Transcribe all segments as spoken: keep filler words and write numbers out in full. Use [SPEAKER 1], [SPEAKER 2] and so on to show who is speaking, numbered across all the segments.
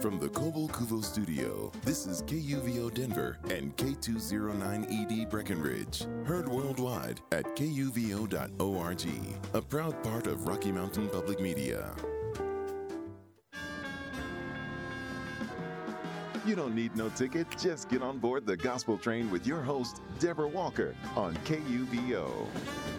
[SPEAKER 1] From the Cobble Cuvo studio, this is K U V O Denver and K two oh nine E D Breckenridge. Heard worldwide at K U V O dot org, a proud part of Rocky Mountain Public Media.
[SPEAKER 2] You don't need no ticket. Just get on board the gospel train with your host, Deborah Walker, on K U V O.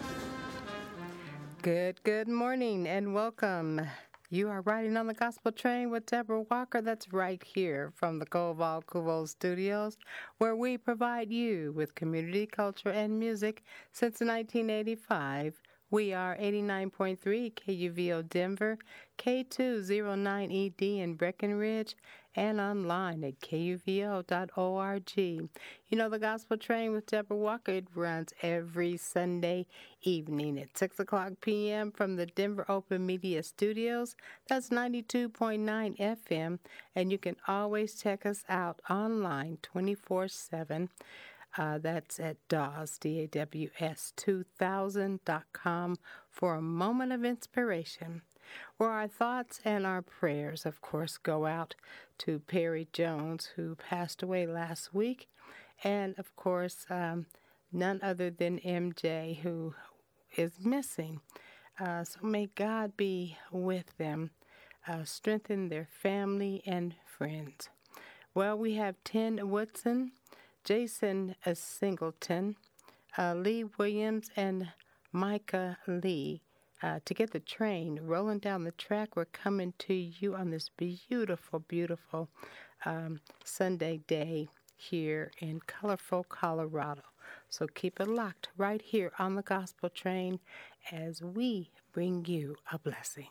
[SPEAKER 3] Good, good morning and welcome. You are riding on the gospel train with Deborah Walker. That's right here from the Cobble Cuvo studios, where we provide you with community, culture, and music since nineteen eighty-five. We are eighty-nine point three K U V O Denver, K two oh nine E D in Breckenridge, and online at K U V O dot org. You know, the Gospel Train with Deborah Walker, it runs every Sunday evening at six o'clock p.m. from the Denver Open Media Studios. That's ninety-two point nine F M, and you can always check us out online twenty-four seven. Uh, that's at D A W S, D A W S two thousand dot com for a moment of inspiration, where our thoughts and our prayers, of course, go out to Perry Jones, who passed away last week, and, of course, um, none other than M J, who is missing. Uh, so may God be with them, uh, strengthen their family and friends. Well, we have Tim Woodson, Jason Singleton, uh, Lee Williams, and Micah Lee. Uh, to get the train rolling down the track, we're coming to you on this beautiful, beautiful um, Sunday day here in colorful Colorado. So keep it locked right here on the Gospel Train as we bring you a blessing.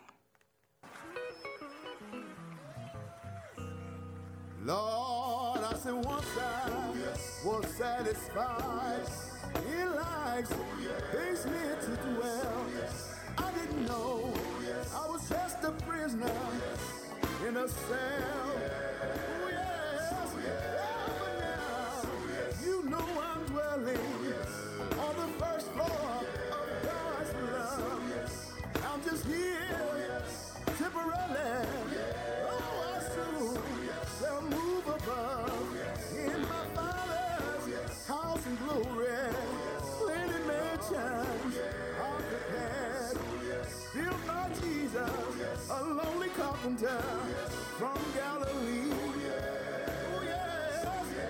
[SPEAKER 4] Lord, I said once I was satisfied, He likes His me to dwell. I didn't know I was just a prisoner in a cell. Oh yes, yeah, but now you know I'm dwelling on the first floor of God's love. I'm just here temporarily. Oh, I soon shall move above in my Father's house and glory. Plenty mansions are prepared, built by Jesus, a lonely carpenter from Galilee. Oh yes,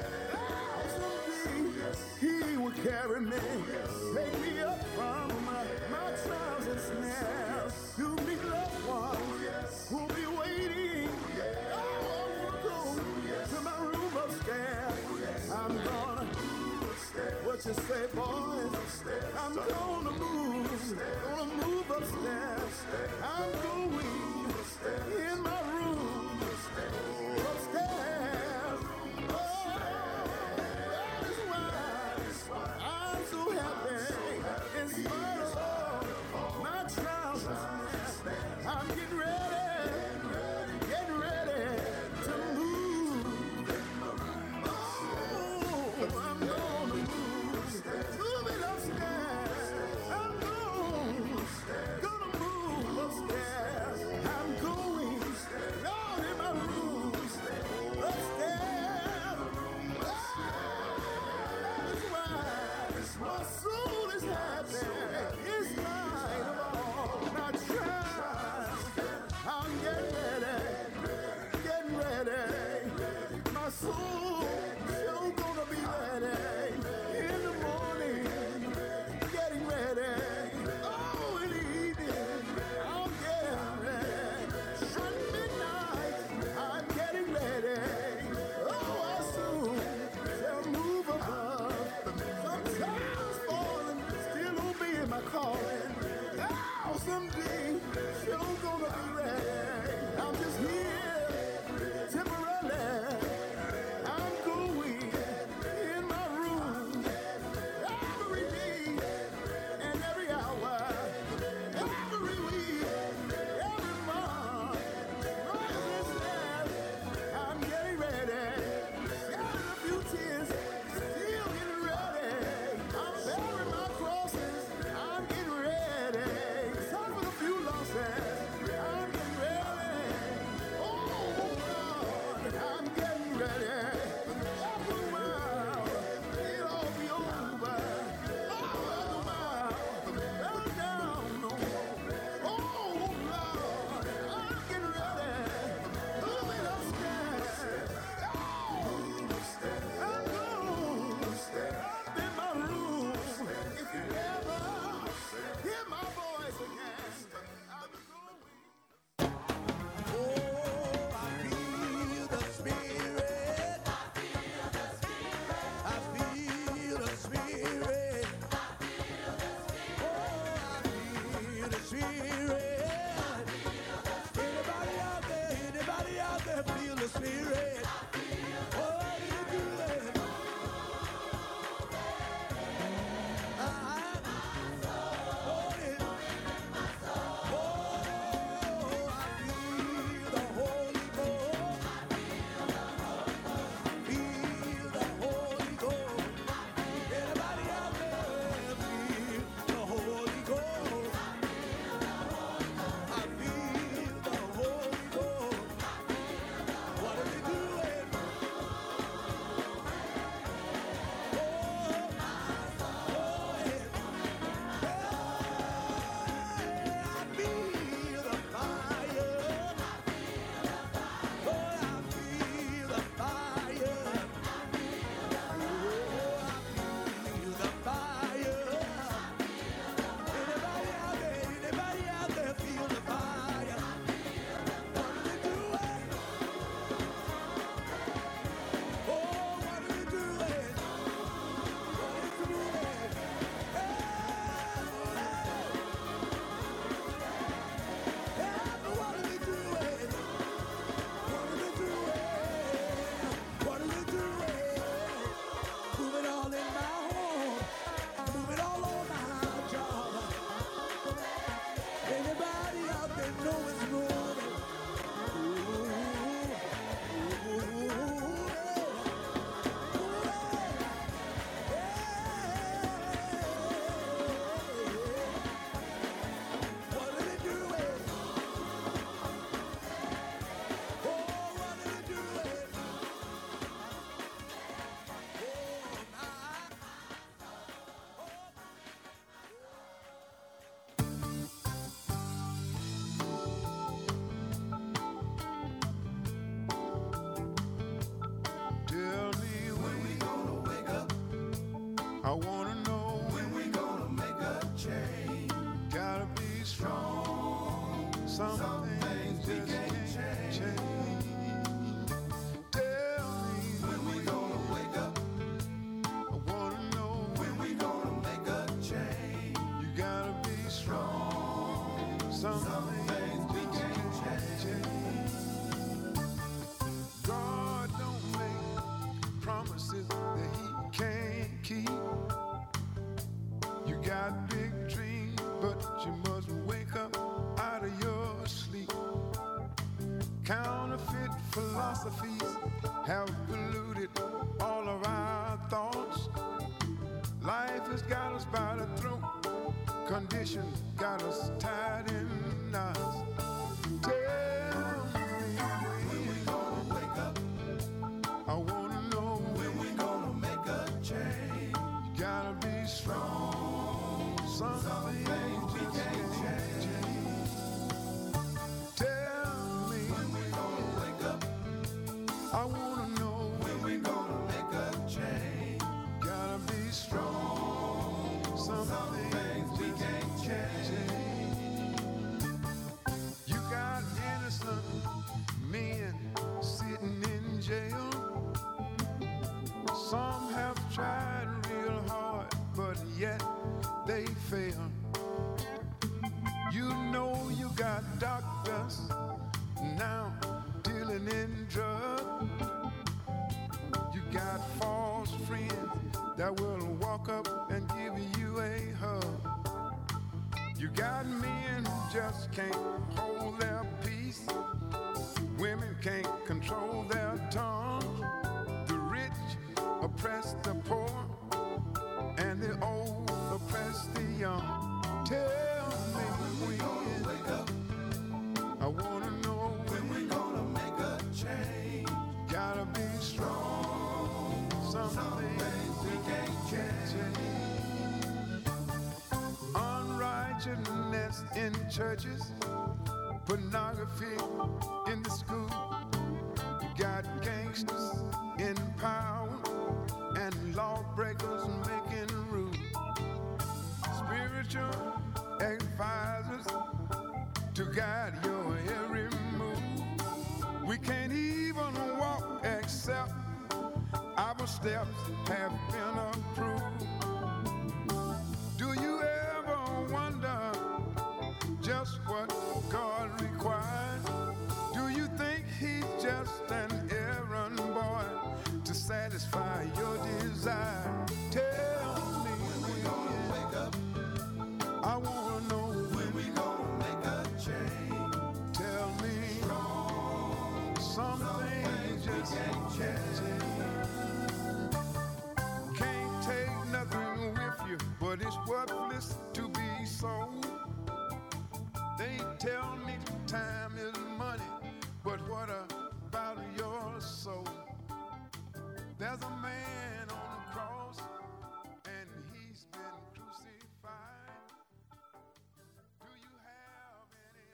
[SPEAKER 4] someday He will carry me, take me up from my, my trials and snares, to meet loved ones who'll be waiting. I'm gonna, what you say, boys? I'm gonna move, gonna move upstairs. I'm going in my room, upstairs. Oh, that is why I'm so happy. In spite of all my trials and snares, I'm getting ready, getting ready to move. I'm gonna move, move it upstairs. I'm going, gonna move upstairs. I'm going Spirit. Oh, what are you doing? Uh-huh. Oh, yeah. Oh, I feel the Holy Ghost. Feel the Holy Ghost. Anybody out there feel the Holy Ghost? I feel the Holy Ghost. What are we doing? Oh, oh, yeah. I feel the fire. Oh, I feel the fire. Oh, I feel the fire. Anybody out there? Anybody out there feel the fire? What are we doing? Oh, what are we doing? What are we doing? Hey, what are we doing? What are we doing? What are we doing? Move it all in my home. Move it all on my job. Anybody out there know it's moving? Ooh, ooh, ooh, what are they doing? Oh, what are they doing? Oh, my. Tell me when we gonna wake up. I wanna know when we gonna make a change. Gotta be strong. Some, things just can't change. Tell me when we gonna wake up. I wanna know when we gonna make a change. You gotta be strong. Some, things just can't change. God don't make promises that he can't keep. You got big dreams, but you must wake up out of your sleep. Counterfeit philosophies have polluted all of our thoughts. Life has got us by the throat. Conditions got us tied in knots. Tell me when we gonna wake up. I wanna know when we gonna make a change. You gotta be strong. Some, things we can't change. Tell me when we gonna wake up. I wanna know when we gonna make a change. Gotta be strong. Some, things we can't change. You got innocent men sitting in jail. Some have tried real hard, but yet they fail. You know you got doctors now dealing in drugs. You got false friends that will walk up and give you a hug. You got men who just can't hold their peace. Women can't control their tongues. The rich oppress the poor, and the old oppress the young. Tell me when we gonna wake up. I wanna know when we gonna make a change. Gotta be strong. Some, things we can't change. Unrighteousness in churches, pornography in the school. You got gangsters in power and lawbreakers making rules. Spiritual advisors to guide your every move. We can't even walk except our steps have been approved. Do you ever wonder just what God requires? Do you think he's just an satisfy your desire. Tell me when we gonna wake up. I wanna know when we gonna make a change. Tell me some things just can't change. Can't take nothing with you, but it's worthless to be sold. They tell me time is money, but what about your soul? There's a man on the cross, and he's been crucified. Do you have any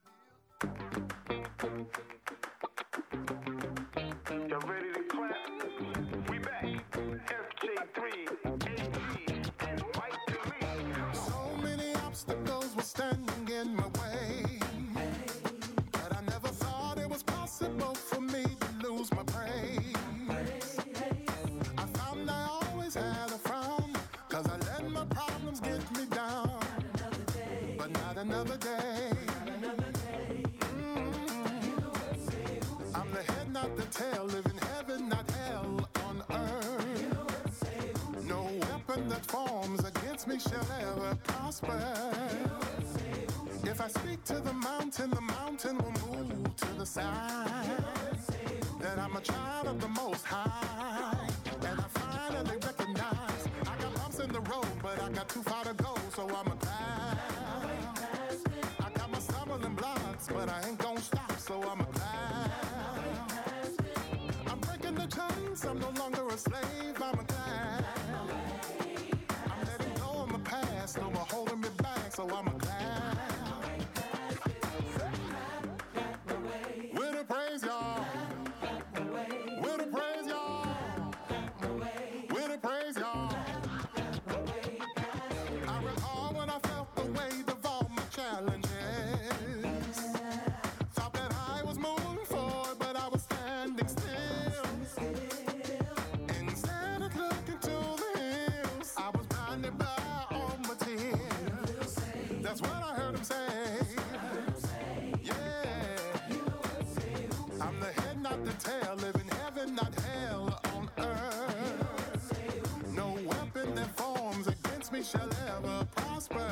[SPEAKER 4] idea?
[SPEAKER 5] Y'all ready to clap? We back. F J three, A G, and Mike DeLee.
[SPEAKER 4] So many obstacles were standing in my way, but I never thought it was possible for me to lose my praise. I found I always had a frown, cause I let my problems get me down. But not another day. Mm-hmm. I'm the head, not the tail, live in heaven, not hell on earth. No weapon that forms against me shall ever prosper. If I speak to the mountain, the mountain will move to the side. That I'm a child of the Most High, and I finally recognize I got bumps in the road, but I got too far to go, so I'm a glad. I got my stumbling blocks, but I ain't gon' stop, so I'm a glad. I'm breaking the chains, I'm no longer a slave, I'm a glad. I'm letting go of my past, no more holding me back, so I'm a glad. With a praise, y'all. With a praise, y'all. With a praise, y'all. I recall when I felt the weight of all my challenges. Thought that I was moving forward, but I was standing still. Instead of looking to the hills, I was blinded by all my tears. That's what I heard him say. I'm the head, not the tail, live in heaven, not hell on earth. No weapon that forms against me shall ever prosper.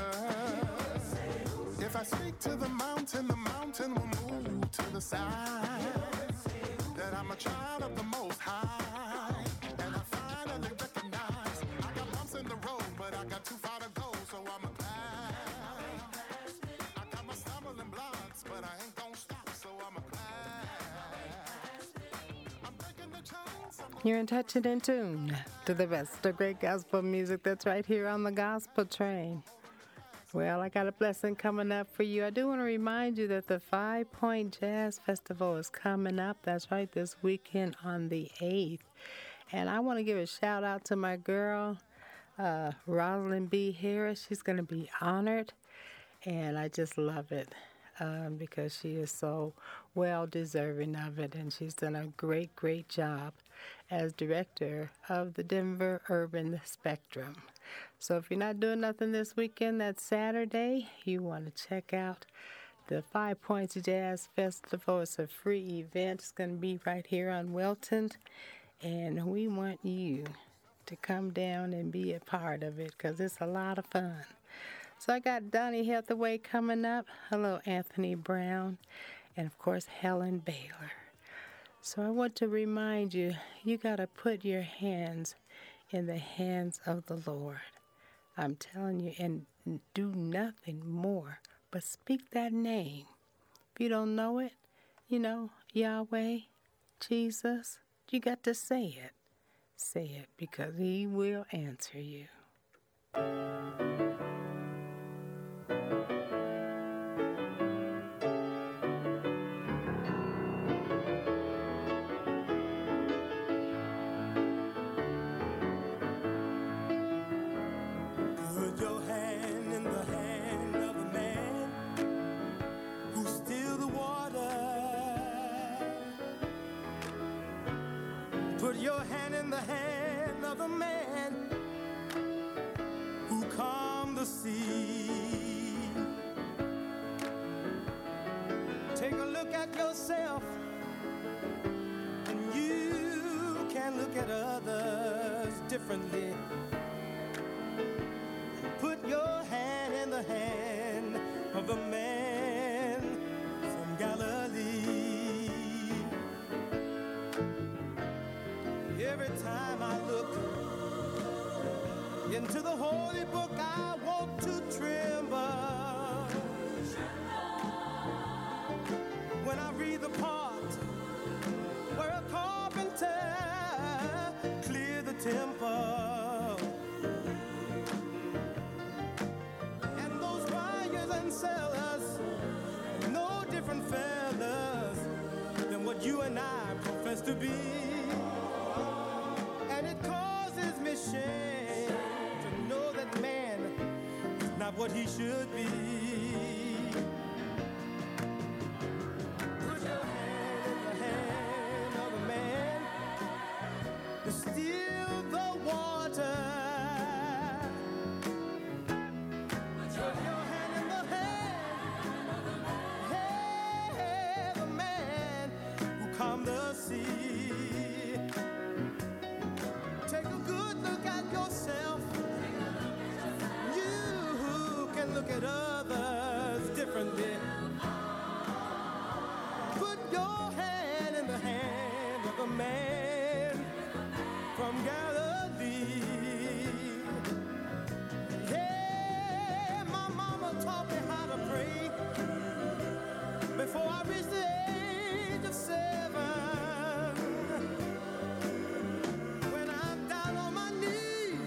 [SPEAKER 4] If I speak to the mountain, the mountain will move to the side. That I'm a child of the Most High, and I finally recognize I got bumps in the road, but I got too far to go, so I'm a glad. I got my stumbling blocks, but I ain't gon' stop, so I'm a glad.
[SPEAKER 3] You're in touch and in tune to the best of great gospel music that's right here on the Gospel Train. Well, I got a blessing coming up for you. I do want to remind you that the Five Point Jazz Festival is coming up. That's right, this weekend on the eighth. And I want to give a shout out to my girl, uh, Rosalind B. Harris. She's going to be honored, and I just love it. Um, because she is so well deserving of it, and she's done a great, great job as director of the Denver Urban Spectrum. So if you're not doing nothing this weekend, that's Saturday, you want to check out the Five Points Jazz Festival. It's a free event. It's going to be right here on Welton, and we want you to come down and be a part of it because it's a lot of fun. So I got Donnie Hathaway coming up. Hello, Anthony Brown. And, of course, Helen Baylor. So I want to remind you, you got to put your hands in the hands of the Lord. I'm telling you, and do nothing more but speak that name. If you don't know it, you know, Yahweh, Jesus, you got to say it. Say it because he will answer you.
[SPEAKER 6] Put your hand in the hand of a man who calmed the sea. Take a look at yourself, and you can look at others differently. Put your hand in the hand of the man from Galilee. Every time I look into the holy book, I want to tremble. When I read the part where a carpenter cleared the temple, and those buyers and sellers, no different fellas than what you and I profess to be. And it causes me shame to know that man is not what he should be. Put your hand in the hand of a man to steal the water. Put your hand in the hand of a man who calmed the sea. Take a good look at yourself. You can look at others differently. Put your hand in the hand of a man from Galilee. Hey, my mama taught me how to pray before I reached the age of seven. When I'm down on my knees,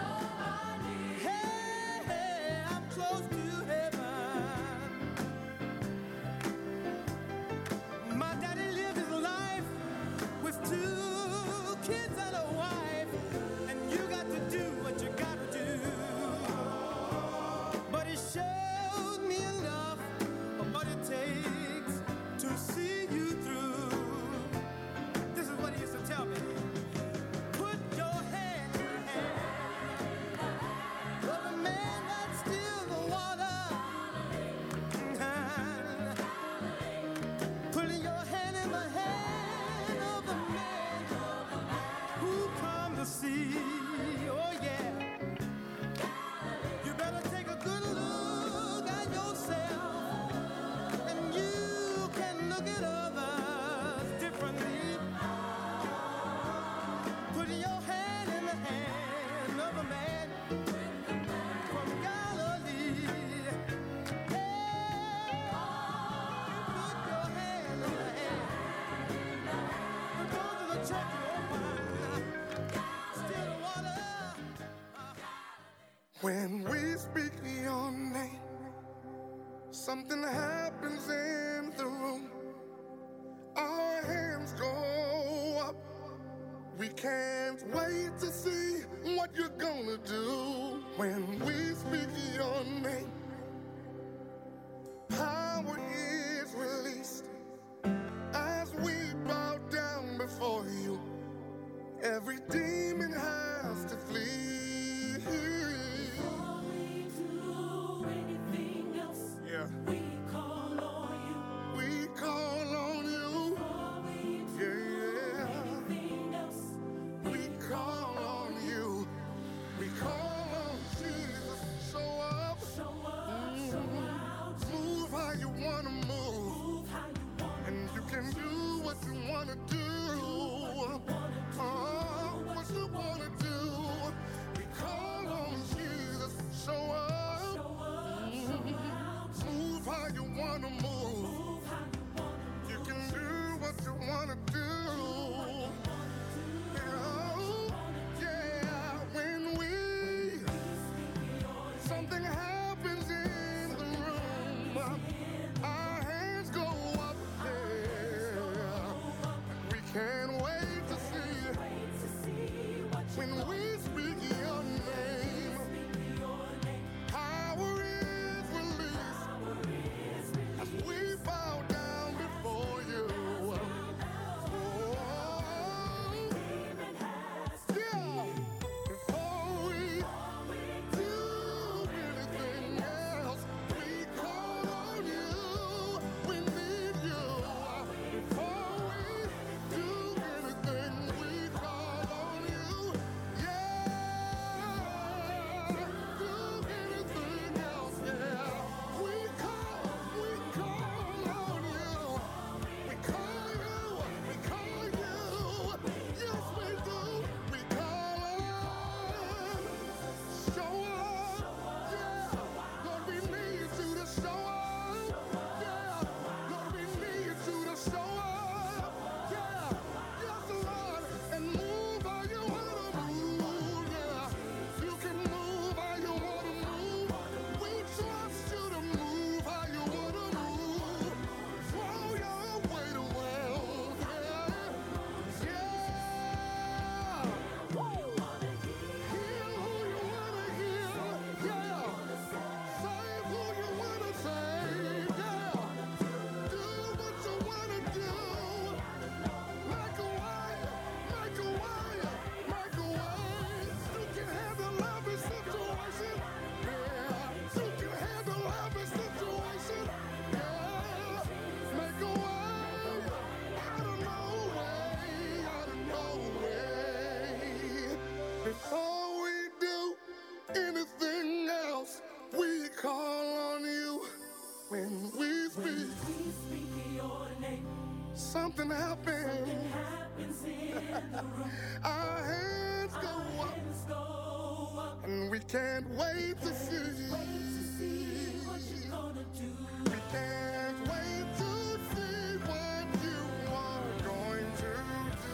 [SPEAKER 6] hey, hey, I'm close to heaven. My daddy lived his life with two kids and a wife, and you got to do what you gotta do. But he showed me enough of what it takes to see you through. This is what he used to tell me. Put your hand in the hand of the man that steals the water. Putting your hand in the hand of the man who calmed the sea. Oh yeah. You better take a good look at yourself, and you can look at others differently. Putting your hand in the hand of a man from Galilee. Hey, put your hand in the hand. The doors of the church are open. Still the water.
[SPEAKER 4] When we speak your name, something happens in the room. Our hands go up. We can't wait to see what you're gonna do. When we speak your name, power is released. As we bow down before you, every demon has to flee.
[SPEAKER 7] Before we do anything else,
[SPEAKER 4] Yeah.
[SPEAKER 7] we call on you.
[SPEAKER 4] We call on you.
[SPEAKER 7] Before we do
[SPEAKER 4] Yeah.
[SPEAKER 7] anything else,
[SPEAKER 4] We call on you. We call on Jesus. Show up.
[SPEAKER 7] show up, show out,
[SPEAKER 4] Move how you wanna move.
[SPEAKER 7] move how you want.
[SPEAKER 4] And you can do what you wanna do. Oh, what you wanna do. We call on Jesus. Show up.
[SPEAKER 7] Show up, show out,
[SPEAKER 4] Move how you wanna move.
[SPEAKER 7] move how you want.
[SPEAKER 4] You can do what you wanna do. Oh, yeah, when we something happens in the room, our hands go up there. We can't wait to see
[SPEAKER 7] Wait to see what you
[SPEAKER 4] when we speak your name. Power is released as we bow down before you. Before we do anything else, we call on Our hands go up, and we can't wait to see. We can't wait to see what you are going to do.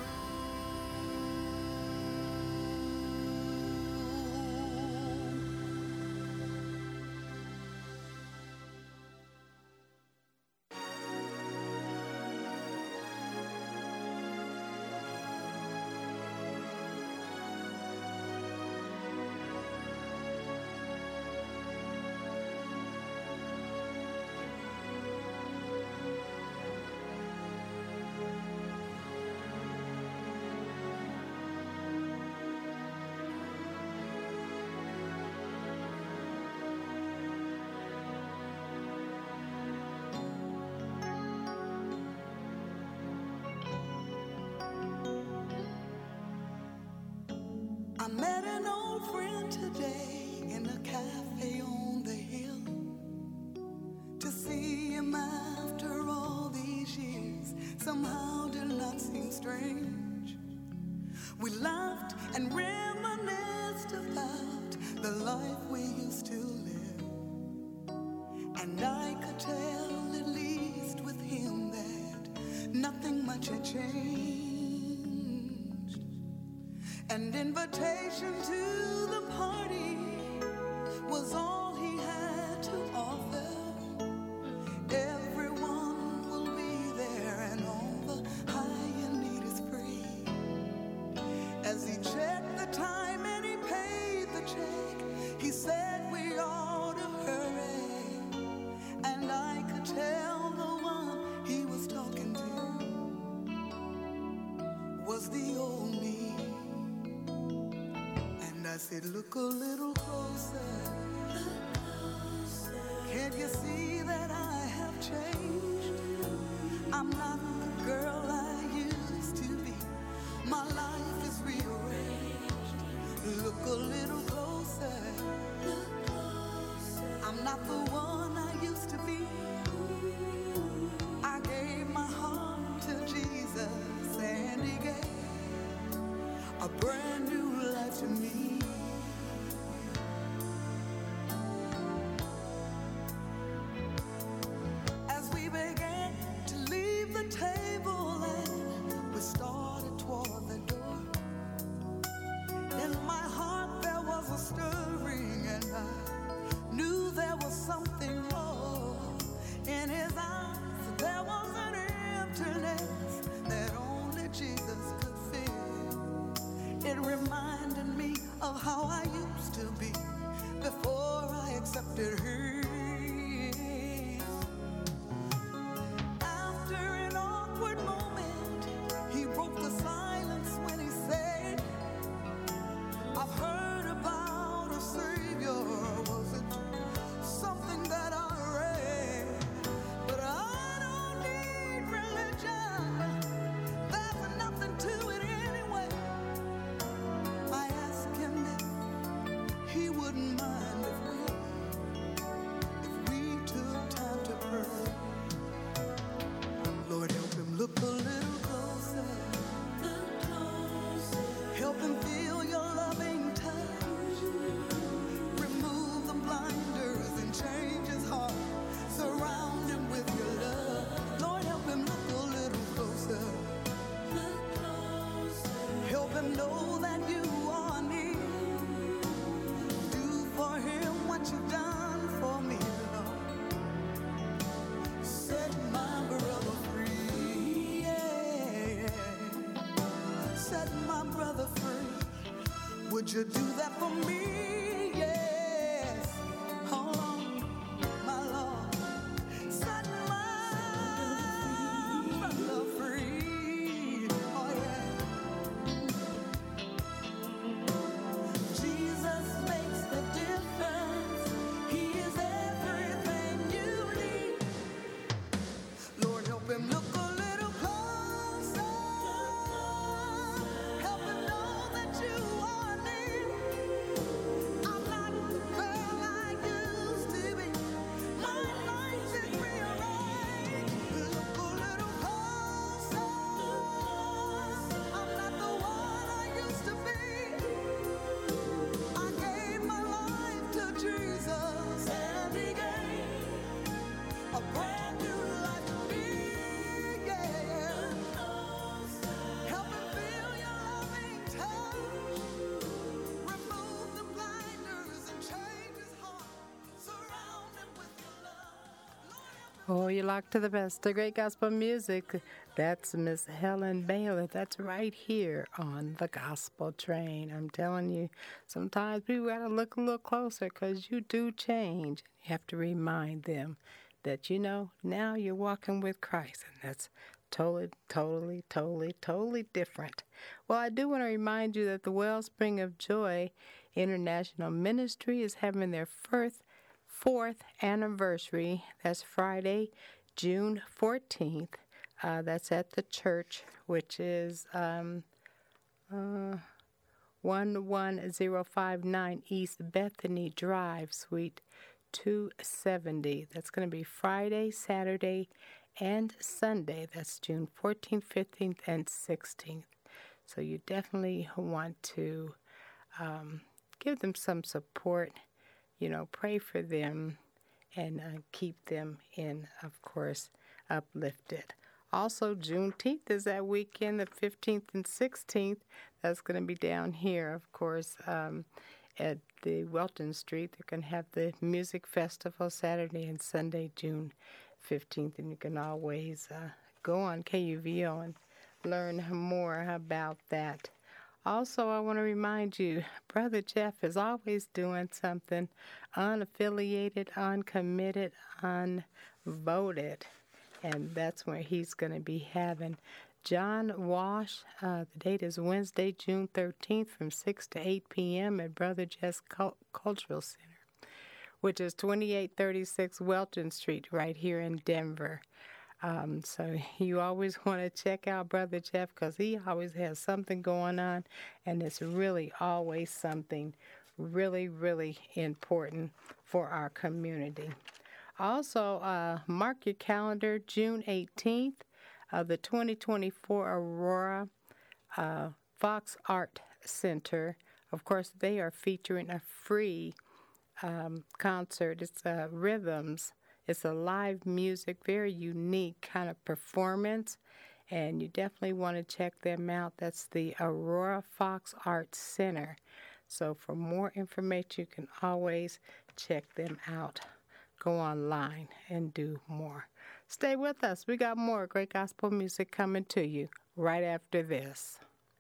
[SPEAKER 8] I met an old friend today in a cafe on the hill. To see him after all these years somehow did not seem strange. We laughed and reminisced about the life we used to live. And I could tell, at least with him, that nothing much had changed. An invitation to the party was all he had to offer. Everyone will be there and all the high and need is free. As he checked the time and he paid the check, he said we ought to hurry. And I could tell the one he was talking to was the old me. I said, look a little closer. Can't you see that I have changed? I'm not the girl I used to be. My life is rearranged. Look a little closer. I'm not the one I used to be. I gave my heart to Jesus and he gave a brand new life to me. Of how I used to be before I accepted her. After an awkward moment, he broke the silence when he said, I've heard about a Savior. Was it something that I read? But I don't need religion. There's nothing to it anyway. I asked him if he wouldn't mind if we, if we took time to pray. Lord, help him look a little closer. Look closer. Help him feel your loving touch. Remove the blinders and change his heart. Surround him with your love. Lord, help him look a little closer. Look closer. Help him know that you are near. Do for him what you've done for me, Lord. Set my brother free, yeah. Set my brother free. Would you do that for me? Yes. Hold on, my Lord. Set my brother free. Oh yeah. Jesus makes the difference. He is everything you need. Lord, help him look a little closer. Help him know that you are near. I'm not
[SPEAKER 3] Oh, you locked to the best, the great gospel music. That's Miss Helen Baylor. That's right here on the Gospel Train. I'm telling you, sometimes people got to look a little closer because you do change. You have to remind them that, you know, now you're walking with Christ, and that's totally, totally, totally, totally different. Well, I do want to remind you that the Wellspring of Joy International Ministry is having their first fourth anniversary. That's Friday, June fourteenth. Uh, that's at the church, which is um, uh, one one zero five nine East Bethany Drive, Suite two seventy. That's going to be Friday, Saturday, and Sunday. That's June fourteenth, fifteenth, and sixteenth. So you definitely want to um, give them some support. You know, pray for them and uh, keep them in, of course, uplifted. Also, Juneteenth is that weekend, the fifteenth and sixteenth. That's going to be down here, of course, um, at the Welton Street. They're going to have the music festival Saturday and Sunday, June fifteenth. And you can always uh, go on K U V O and learn more about that. Also, I want to remind you, Brother Jeff is always doing something unaffiliated, uncommitted, unvoted. And that's where he's going to be having John Wash. Uh, the date is Wednesday, June thirteenth from six to eight p.m. at Brother Jeff's Cult- Cultural Center, which is twenty-eight thirty-six Welton Street right here in Denver. Um, so you always want to check out Brother Jeff because he always has something going on, and it's really always something really, really important for our community. Also, uh, mark your calendar, June eighteenth, uh, the twenty twenty-four Aurora uh, Fox Art Center. Of course, they are featuring a free um, concert. It's uh, Rhythms. It's a live music, very unique kind of performance, and you definitely want to check them out. That's the Aurora Fox Arts Center. So for more information, you can always check them out. Go online and do more. Stay with us. We got more great gospel music coming to you right after this.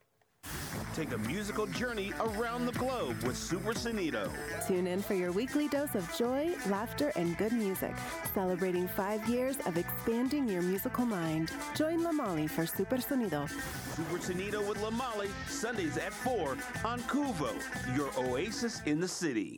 [SPEAKER 9] Take a musical journey around the globe with Super Sonido.
[SPEAKER 10] Tune in for your weekly dose of joy, laughter, and good music, celebrating five years of expanding your musical mind. Join Lamali for Super Sonido.
[SPEAKER 9] Super Sonido with Lamali, Sundays at four on Kuvo, your oasis in the city.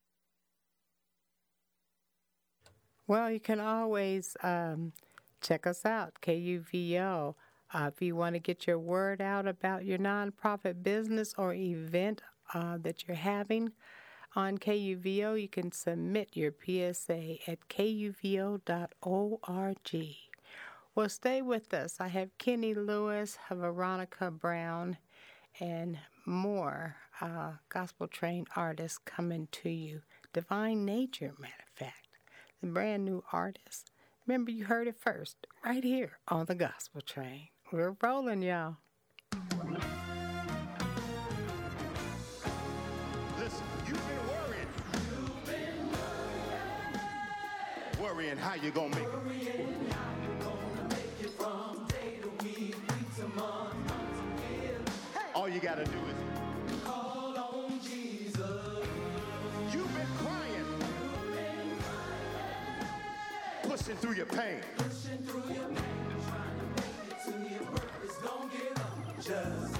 [SPEAKER 3] Well, you can always um, check us out, K U V O. Uh, if you want to get your word out about your nonprofit business or event uh, that you're having on K U V O, you can submit your P S A at K U V O dot org. Well, stay with us. I have Kenny Lewis, Veronica Brown, and more uh, gospel trained artists coming to you. Divine Nature, matter of fact, the brand new artist. Remember, you heard it first, right here on the Gospel Train. We're rolling, y'all.
[SPEAKER 4] Listen, you've been worrying. You've been worrying. Worrying how you gonna make it. Worrying how you gonna make it from day to week, week to month, month to year. Hey. All you gotta do is call on Jesus. You've been crying. You've been crying. Pushing through your pain. Pushing through your pain. Just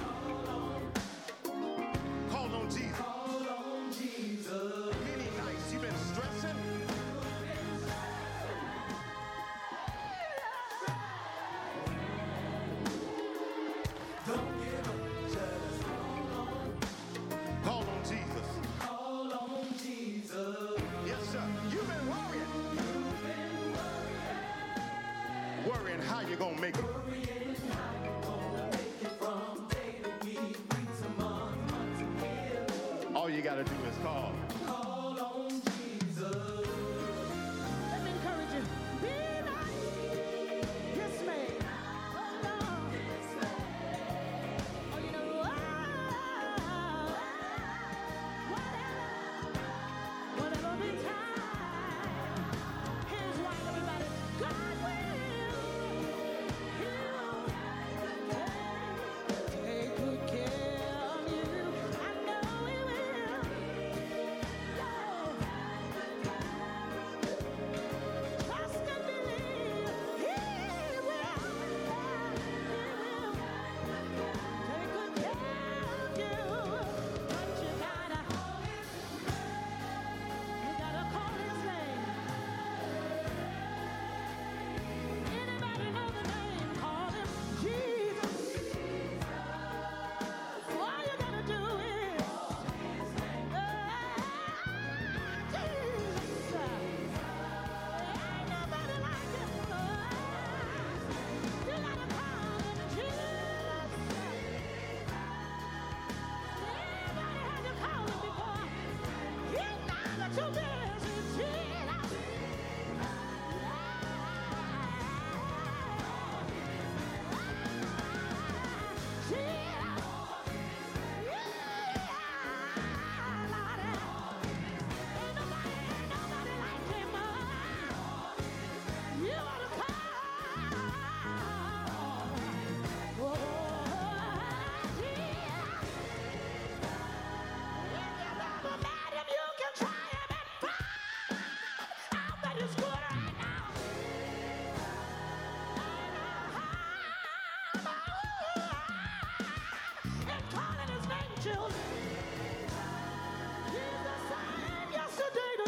[SPEAKER 4] call on Jesus. Call on Jesus. Many nights you've been stressing. Don't give up. Just hold on. Call on Jesus. Call on Jesus. Yes, sir. You've been worrying. You've been worrying. Worrying how you gonna make it. All you gotta do is call. Call on Jesus. Let me encourage you. Be nice. Yes, man. Hold on. Yes, man. Oh, you know, ah, whatever, whatever be time. Here's why, everybody. God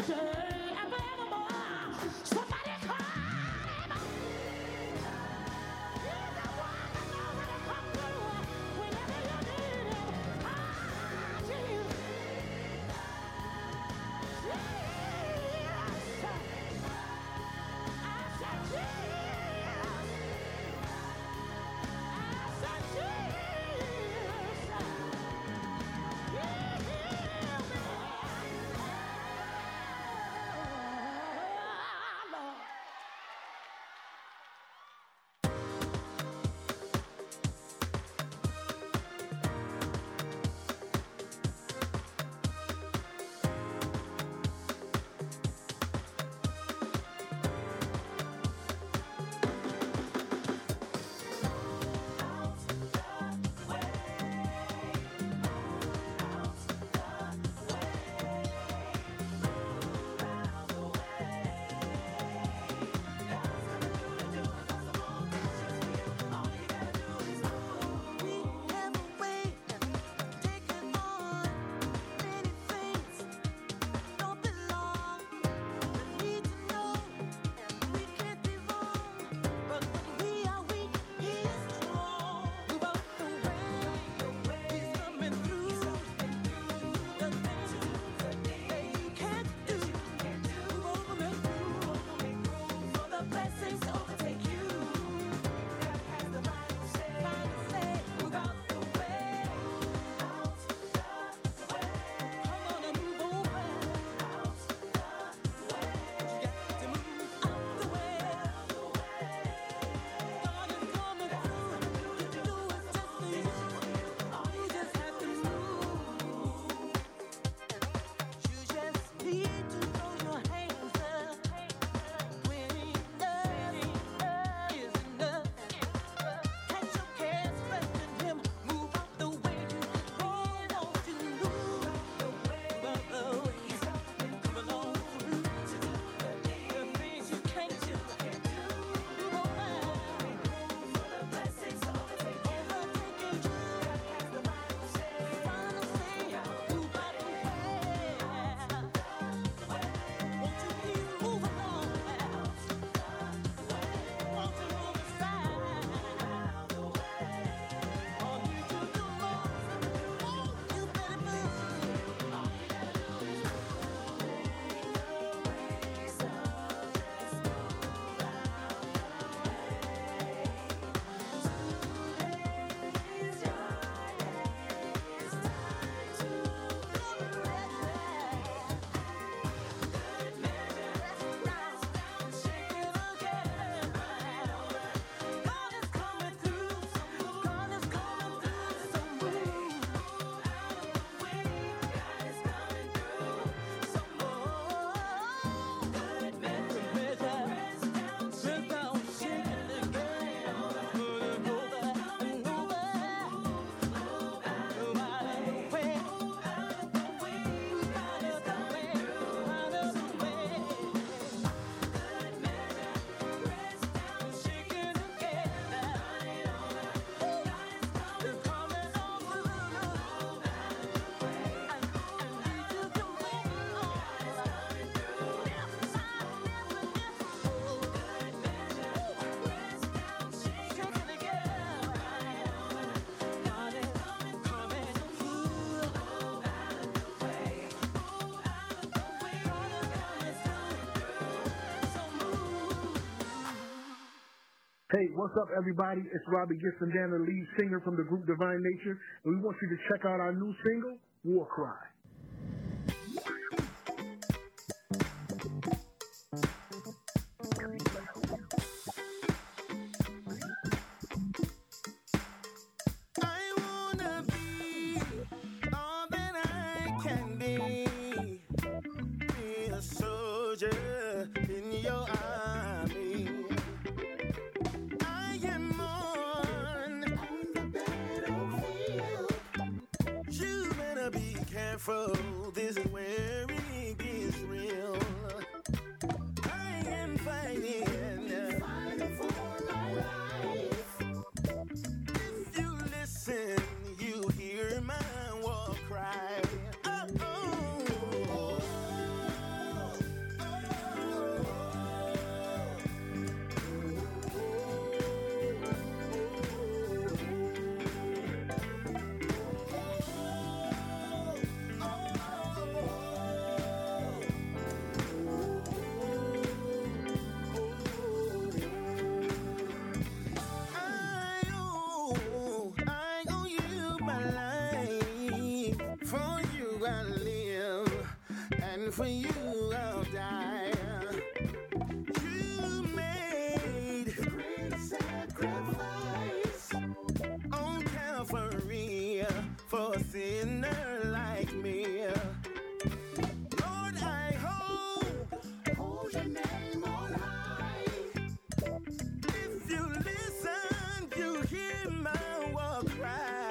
[SPEAKER 7] today and forevermore. Somebody call him. He's the one that knows how to come through whenever you need him. Ah, Jesus. Jesus. I said Jesus. I said Jesus. He healed me. Ah, Lord.
[SPEAKER 11] Hey, what's up, everybody? It's Robbie Gibson, Dan, the lead singer from the group Divine Nature, and we want you to check out our new single, War Cry.
[SPEAKER 6] I wanna be all that I can be. Be a soldier in your army. I am on the battlefield. You better be careful. This is where it gets real. I am fighting. Fighting for my life. If you listen, you hear my war cry. Oh, oh.
[SPEAKER 4] and for you I'll die. You made a great sacrifice on Calvary for a sinner like me. Lord, I hold, hold your name on high. If you listen, you hear my war cry.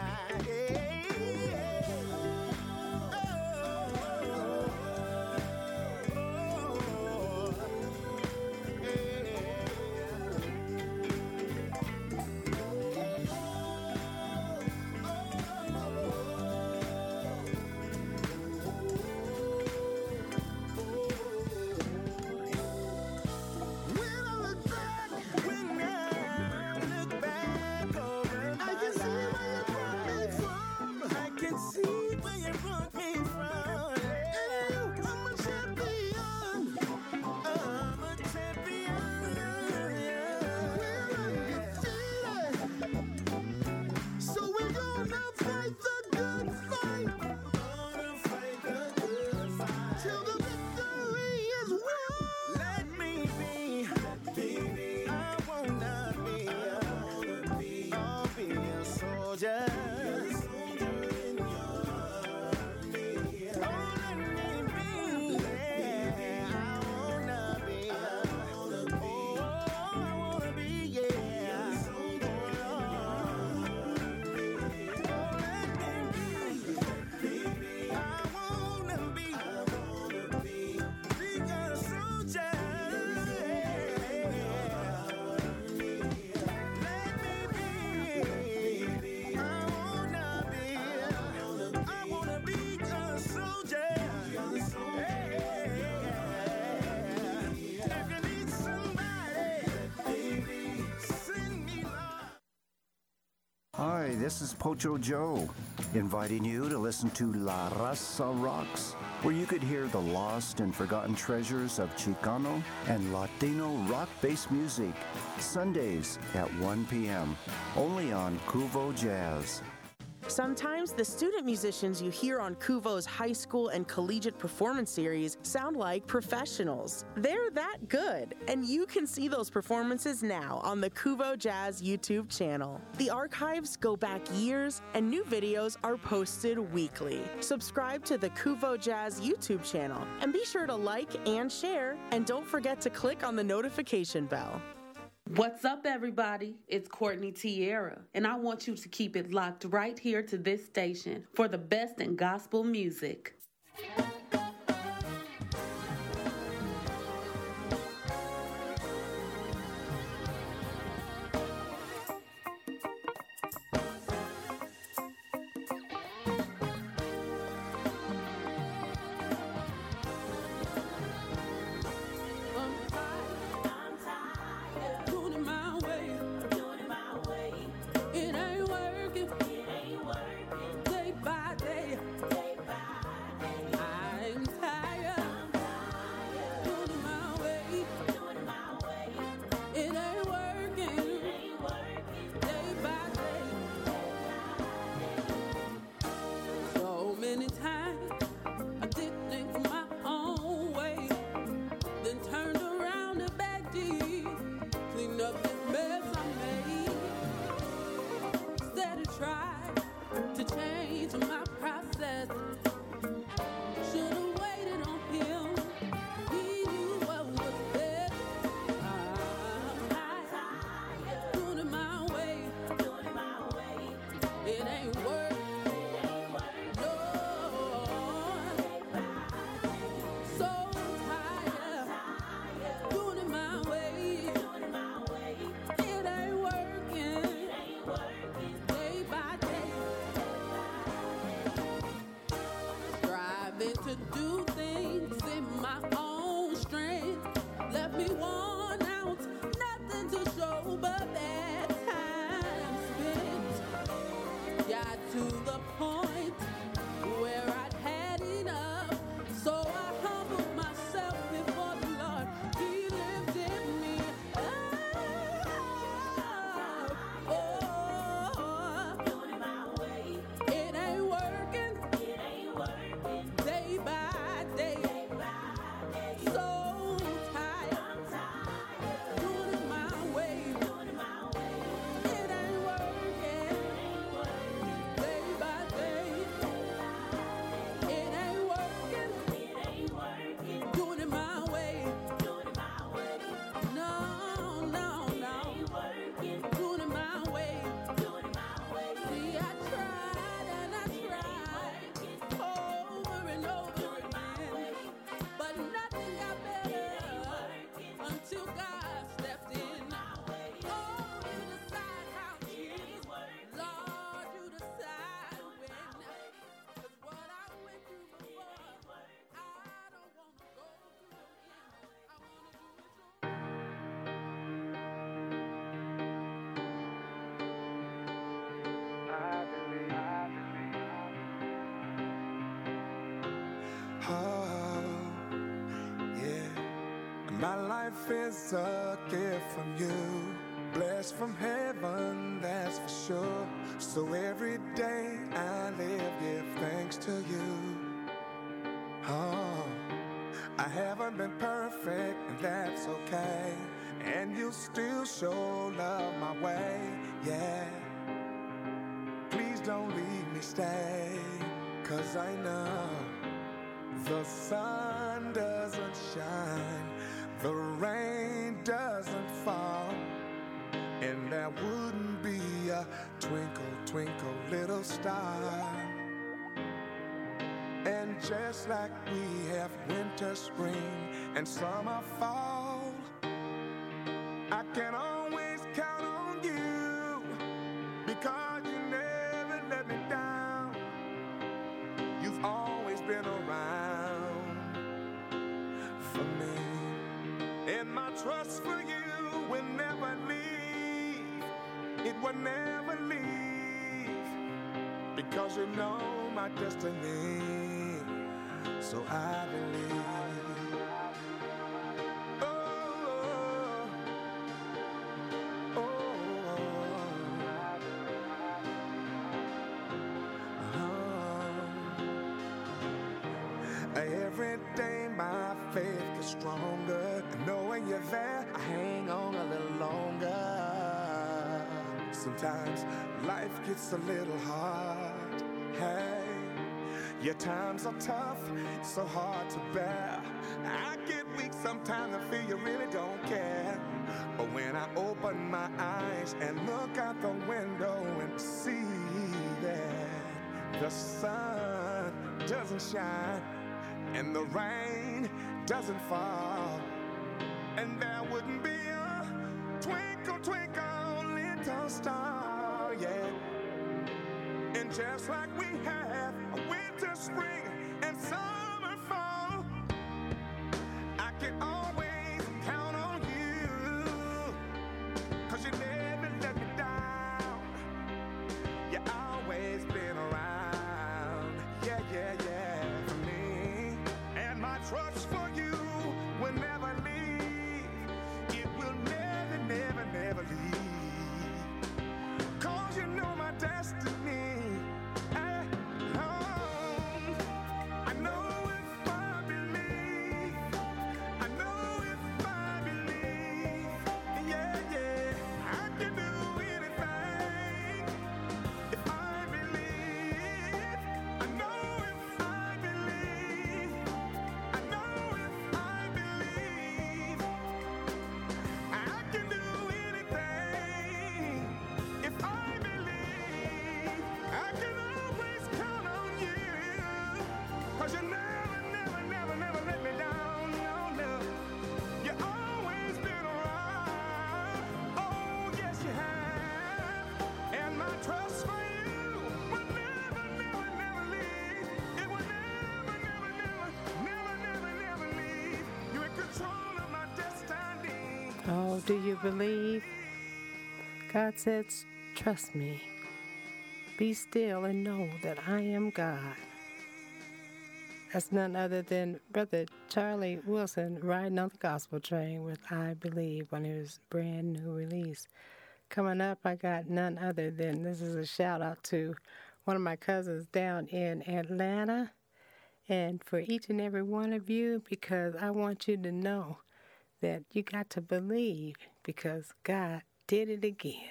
[SPEAKER 12] Hi, this is Pocho Joe, inviting you to listen to La Raza Rocks, where you could hear the lost and forgotten treasures of Chicano and Latino rock-based music, Sundays at one p.m., only on Cuvo Jazz.
[SPEAKER 13] Sometimes the student musicians you hear on Cuvo's high school and collegiate performance series sound like professionals. They're that good, and you can see those performances now on the Cuvo Jazz YouTube channel. The archives go back years, and new videos are posted weekly. Subscribe to the Cuvo Jazz YouTube channel, and be sure to like and share, and don't forget to click on the notification bell.
[SPEAKER 14] What's up, everybody? It's Courtney Tierra, and I want you to keep it locked right here to this station for the best in gospel music.
[SPEAKER 15] Day by day. Oh, yeah. My life is a gift from you, blessed from heaven, that's for sure. So every day I live, give thanks to you. Oh, I haven't been perfect, and that's okay. And you still show love my way, yeah. Please don't leave me, stay, 'cause I know the sun doesn't shine, the rain doesn't fall, and there wouldn't be a twinkle, twinkle, little star. And just like we have winter, spring, and summer, fall, I can always count on you, because you never let me down. You've always been around for me, and my trust for you will never leave. It will never leave, because you know my destiny. So I believe. Oh, oh, oh, oh. Every day my faith gets stronger, knowing you're there, I hang on a little longer. Sometimes life gets a little hard, hey. Your times are tough, so hard to bear. I get weak sometimes, I feel you really don't care. But when I open my eyes and look out the window and see that the sun doesn't shine and the rain doesn't fall, and there wouldn't be a twinkle, twinkle, little star, yeah. And just like we have a winter, spring, and summer, fall, I can always count on you, 'cause you never let me down. You always been around, yeah, yeah, yeah, for me. And my trust for you will never leave. It will never, never, never leave, 'cause you know my destiny.
[SPEAKER 3] Oh, do you believe? God says, trust me. Be still and know that I am God. That's none other than Brother Charlie Wilson riding on the gospel train with I Believe on his brand new release. Coming up, I got none other than, this is a shout out to one of my cousins down in Atlanta, and for each and every one of you, because I want you to know that you got to believe, because God did it again.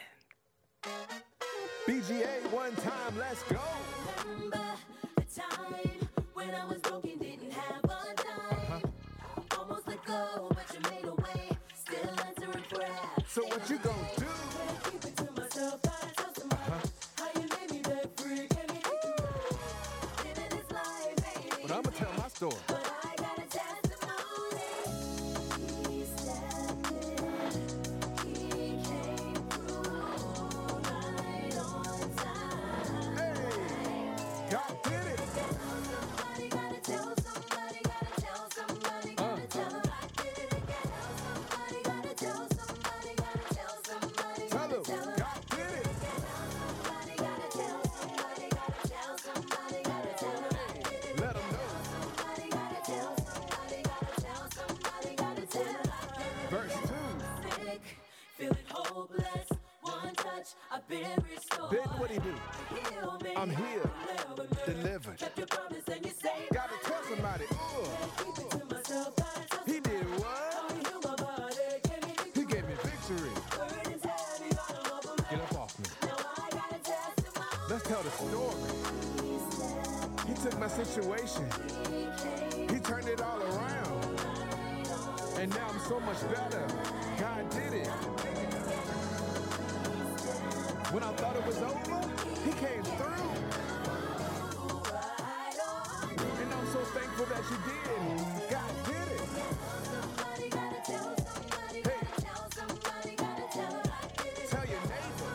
[SPEAKER 4] B G A one time, let's go.
[SPEAKER 16] Remember the time when I was broken, didn't have a dime. Uh-huh. Almost let go, but you made a way, still answering prayers.
[SPEAKER 4] So what you gonna do?
[SPEAKER 16] I keep it to myself, gotta tell somebody uh-huh. how you made me that free. Can you get through? Living this life, baby.
[SPEAKER 4] But I'ma tell my story.
[SPEAKER 16] But I got a testimony. He stepped in, he came through right on time.
[SPEAKER 4] Hey, God did it.
[SPEAKER 16] Somebody gotta tell somebody, gotta tell somebody, gotta tell them I did it again. Somebody gotta tell somebody, gotta tell somebody, gotta tell them
[SPEAKER 4] God did it.
[SPEAKER 16] somebody gotta tell somebody, gotta tell somebody, gotta tell them I did it.
[SPEAKER 4] Let them know.
[SPEAKER 16] Somebody gotta
[SPEAKER 15] he do? I'm healed, delivered. Gotta tell somebody. Ugh. He did what? He gave me victory. Get up off me. Let's tell the story. He took my situation. He turned it all around. And now I'm so much better. God did it. When I thought it was over, he came through. And I'm so thankful that you did. God did it. Hey. Tell your neighbor.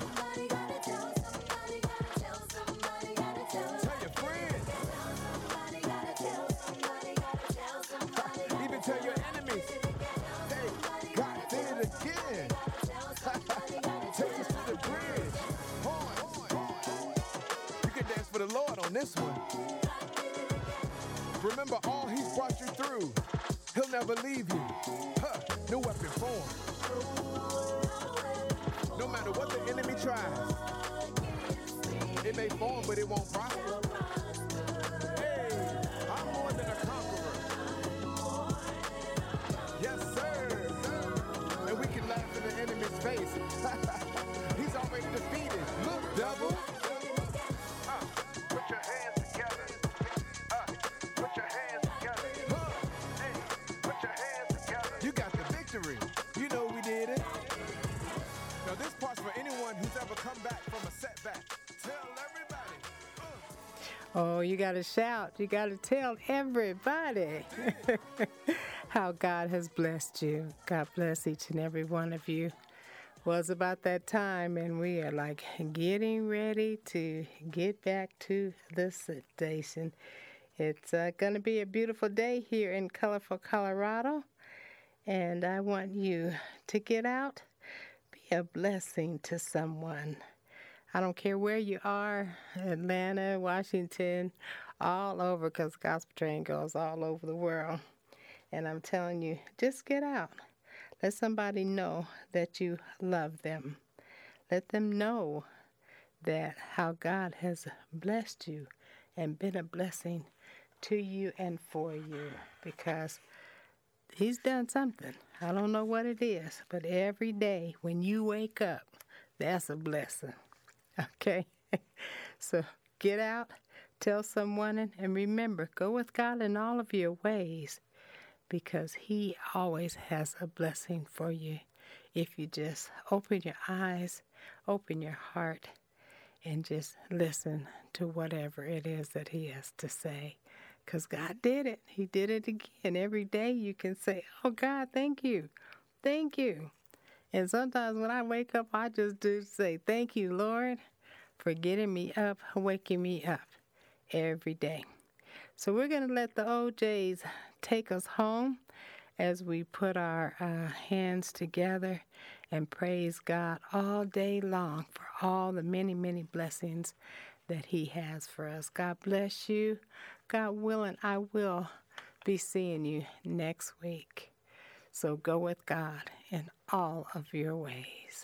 [SPEAKER 15] Tell your friends. Even tell your enemies. Hey, God did it again. Take us to the bridge. You can dance for the Lord on this one. Remember all he's brought you through. He'll never leave you. Huh, no weapon formed. No matter what the enemy tries. It may form, but it won't prosper. Hey, I'm more than a conqueror. Yes, sir. And we can laugh in the enemy's face. He's already defeated. Look, devil. Uh, put your hands together. Uh, put your hands together. Huh. Hey, put your hands together. You got the victory. You know we did it. Now this part's for anyone who's ever come back from a setback. Tell everybody.
[SPEAKER 3] Oh, you got to shout. You got to tell everybody how God has blessed you. God bless each and every one of you. Well, it's about that time, and we are like getting ready to get back to the station. It's uh, going to be a beautiful day here in colorful Colorado, and I want you to get out, be a blessing to someone. I don't care where you are, Atlanta, Washington, all over, because Gospel Train goes all over the world. And I'm telling you, just get out. Let somebody know that you love them. Let them know that how God has blessed you and been a blessing to you and for you, because he's done something. I don't know what it is, but every day when you wake up, that's a blessing. Okay? So get out, tell someone, and remember, go with God in all of your ways, because he always has a blessing for you if you just open your eyes, open your heart, and just listen to whatever it is that he has to say. Because God did it. He did it again. Every day you can say, oh, God, thank you. Thank you. And sometimes when I wake up, I just do say, thank you, Lord, for getting me up, waking me up every day. So we're going to let the O Js take us home as we put our uh, hands together and praise God all day long for all the many, many blessings that he has for us. God bless you. God willing, I will be seeing you next week. So go with God in all of your ways.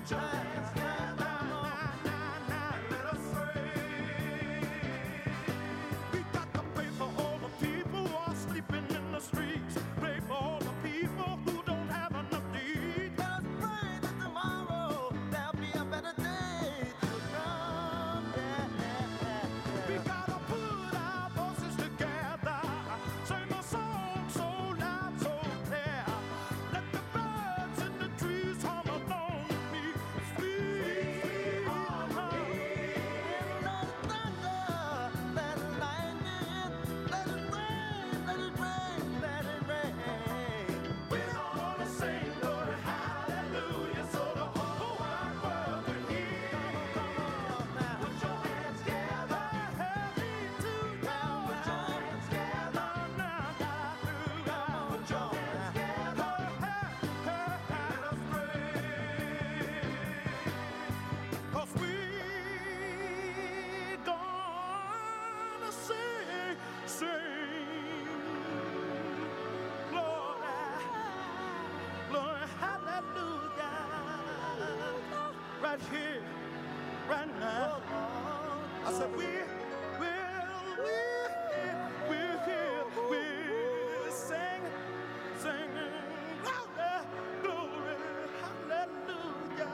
[SPEAKER 6] Right here, right now. I said, we will, we're, we're here, we're singing, singing, louder, glory, hallelujah.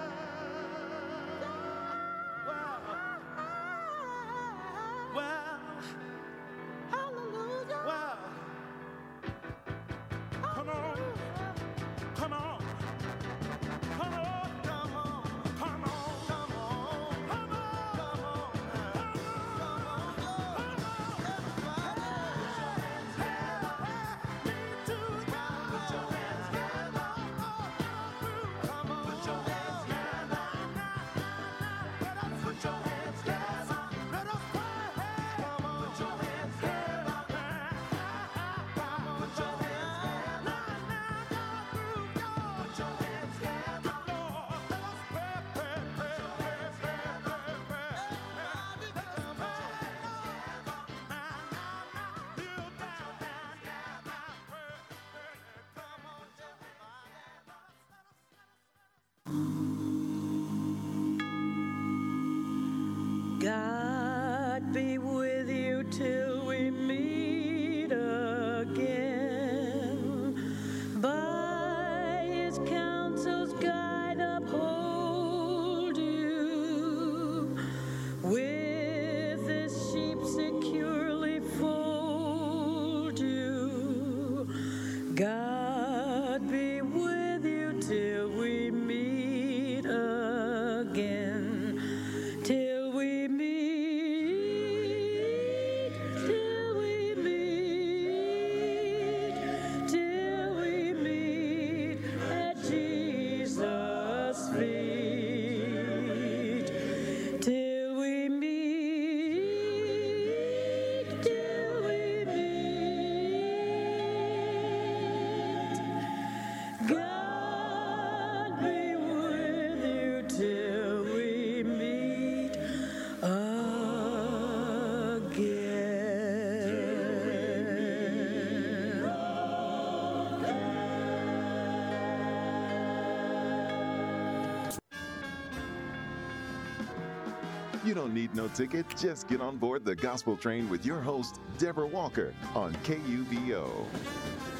[SPEAKER 6] Wow, wow, hallelujah. Wow. Come on, come on, come on.
[SPEAKER 7] God be with you till we meet again. By his counsel's guide uphold you. With his sheep securely fold you. God be with you till we meet again. Till we meet, till we meet, till we meet at Jesus' feet. Till we meet, till we meet. God be with you till we meet
[SPEAKER 2] You don't need no ticket. Just get on board the gospel train with your host, Deborah Walker, on K U V O.